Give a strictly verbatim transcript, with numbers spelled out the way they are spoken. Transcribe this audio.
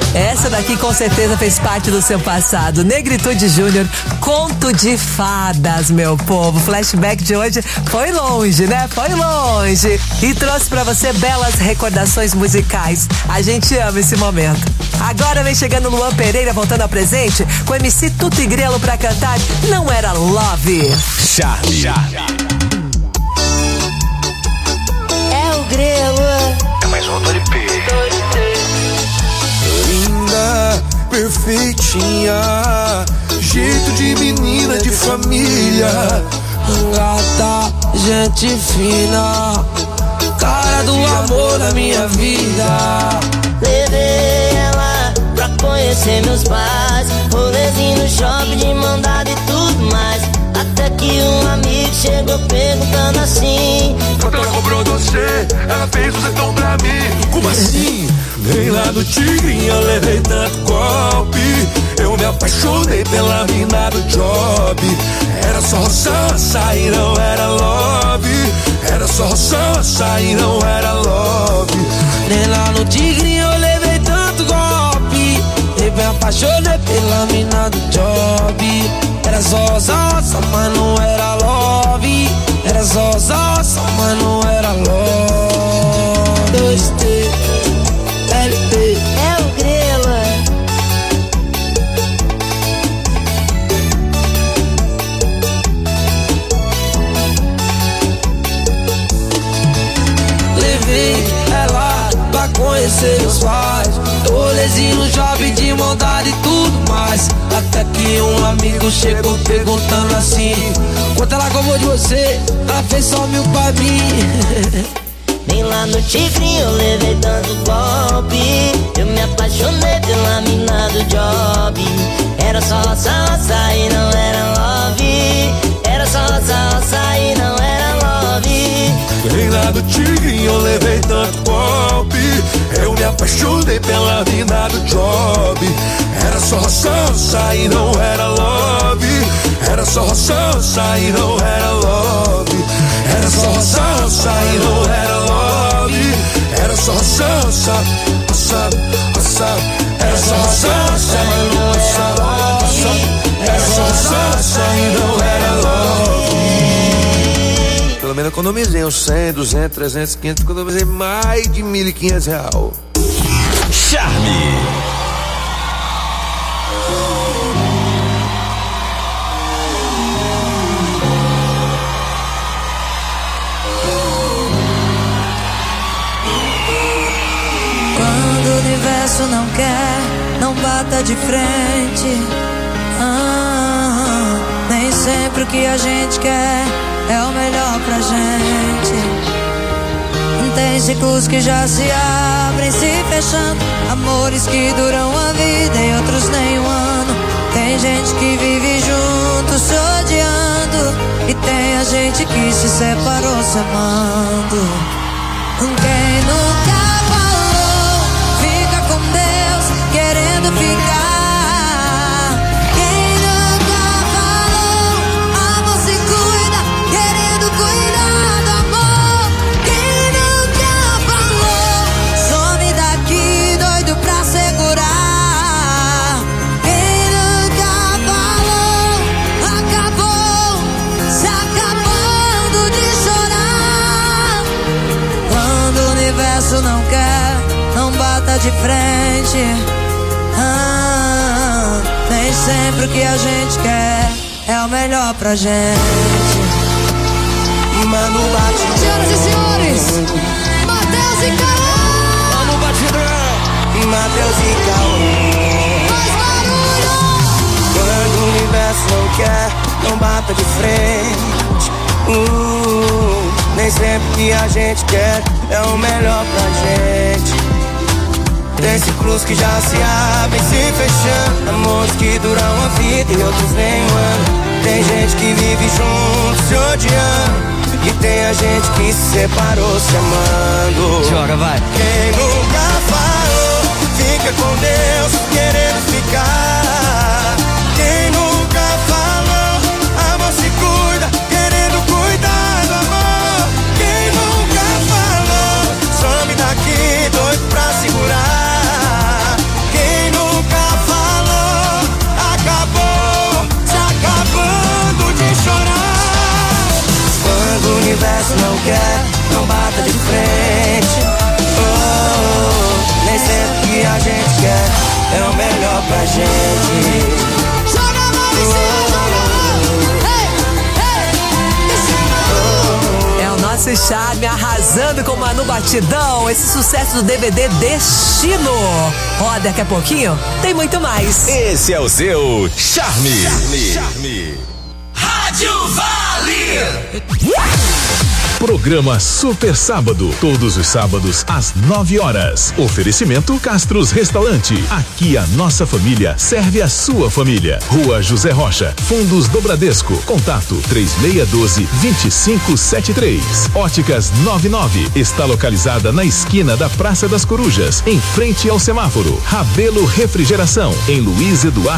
Essa daqui com certeza fez parte do seu passado. Negritude Júnior, Conto de Fadas, meu povo. O flashback de hoje foi longe, né? Foi longe. E trouxe pra você belas recordações musicais. A gente ama esse momento. Agora vem chegando Luan Pereira, voltando ao presente, com M C Tuto e Grelo pra cantar Não Era Love. Charme. É o Grelo. É mais um do L P. Linda, perfeitinha, jeito de menina de família, gata, gente fina, cara do amor da minha vida. Levei ela pra conhecer meus pais, rolezinho no shopping de mão dada e tudo mais. Até que um amigo chegou perguntando assim: quanto ela cobrou você? Ela fez o setão pra mim. Como assim? Nem lá no Tigrinho eu levei tanto golpe. Eu me apaixonei pela mina do job. Era só roçança e não era love. Era só roçança e não era love. Nem lá no Tigrinho eu levei tanto golpe. Eu me apaixonei pela mina do job. Era só roçança, mas não era love. Era só roçança, mas não era love. Dois T L P. É o Grelo. Levei ela pra conhecer meus pais, rolezinho no shopping de mão dada e tudo mais. Até que um amigo chegou perguntando assim: quanto ela cobrou de você? Ela fez só mil pra mim. Nem lá no Tigrinho eu levei tanto golpe. Eu me apaixonei pela mina do job. Era só roça, roça e não era love. Era só roça, roça e não era love. Nem lá no Tigrinho eu levei tanto golpe. Eu me apaixonei pela mina do job. Era só roçança e não era love. Era só roçança e não era love. Era só roçança e não era love. Era só roçança, roça, roça. Era só roçança e não era love. Era só roçança e não era love. Pelo menos economizei uns cem, duzentos, trezentos, quinhentos. Economizei mais de mil e quinhentos real. Charme. Quando o universo não quer, não bata de frente. Ah, nem sempre o que a gente quer é o melhor pra gente. Tem ciclos que já se abrem, se fechando, amores que duram a vida e outros nem um ano. Tem gente que vive junto, se odiando, e tem a gente que se separou se amando. Quem nunca falou, fica com Deus, querendo ficar. Quem nunca falou, amor se cuida, querendo cuidar do amor. Quem nunca falou, some daqui, doido pra segurar. Quem nunca falou, acabou, se acabando de chorar. Quando o universo não quer, não bata de frente. Ah, nem sempre o que a gente quer é o melhor pra gente. Mano, bate. Senhoras e senhores, Matheus e Cauã. Mano, bate. Matheus e Cauã. Mais barulho! Quando o universo não quer, não bata de frente. uh, Nem sempre o que a gente quer é o melhor pra gente. Tem ciclos que já se abrem, se fechando, amores que duram a vida e outros nem um ano. Tem gente que vive junto, se odiando, e tem a gente que se separou se amando. Joga, vai. Quem nunca falou, fica com Deus, querendo ficar. Quem nunca falou, amor se cuida, querendo cuidar do amor. Quem nunca falou, some daqui, doido pra segurar. Quem gente. Joga a mão em cima, joga a mão. Ei, ei, em cima. É o nosso Charme arrasando com Manu Batidão. Esse sucesso do D V D Destino. Ó, daqui a pouquinho tem muito mais. Esse é o seu Charme. Charme. Charme. Rádio Vale. Programa Super Sábado, todos os sábados às nove horas. Oferecimento Castros Restaurante. Aqui a nossa família serve a sua família. Rua José Rocha, Fundos do Bradesco. Contato três seis um dois, dois cinco sete três. Óticas noventa e nove está localizada na esquina da Praça das Corujas, em frente ao semáforo. Rabelo Refrigeração, em Luiz Eduardo